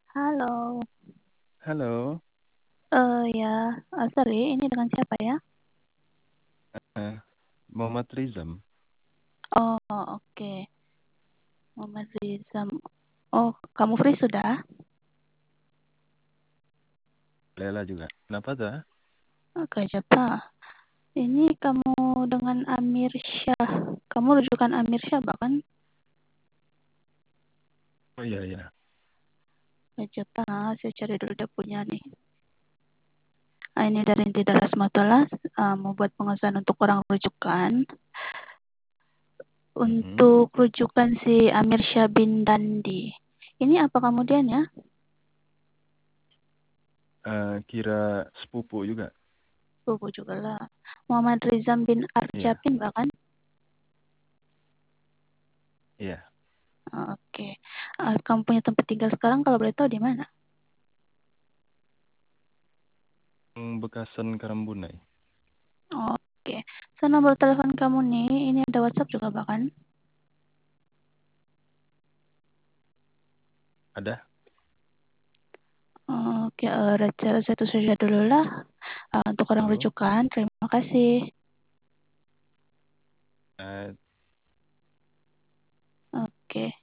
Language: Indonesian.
Halo, Halo, ya, sorry, ini dengan siapa ya? eh, Muhammad Rizam. Oh, oke, Muhammad Rizam. Oh, kamu free sudah? Lela juga. Kenapa tuh? Oke, siapa? Ini kamu dengan Amir Syah. Kamu rujukan Amir Syah bahkan? Oh iya, iya. Siapa? Saya cari dulu dia punya nih. Ini dari Inti Daras Matolas, mau buat pengesahan untuk orang rujukan. Mhm. Untuk rujukan si Amir Syah bin Dandi. Ini apa kemudian ya? Kira sepupu juga. Buku juga lah. Muhammad Rizam bin Iya, Arjabin bahkan. iya. Oke. Kamu punya tempat tinggal sekarang kalau boleh tahu di mana? Bekasan Karambunai. Oke. So, nomor telepon kamu nih, ini ada WhatsApp juga bahkan. Ada? Oke, satu saja dulu lah. Untuk orang Halo. rujukan, terima kasih. Eh, Oke.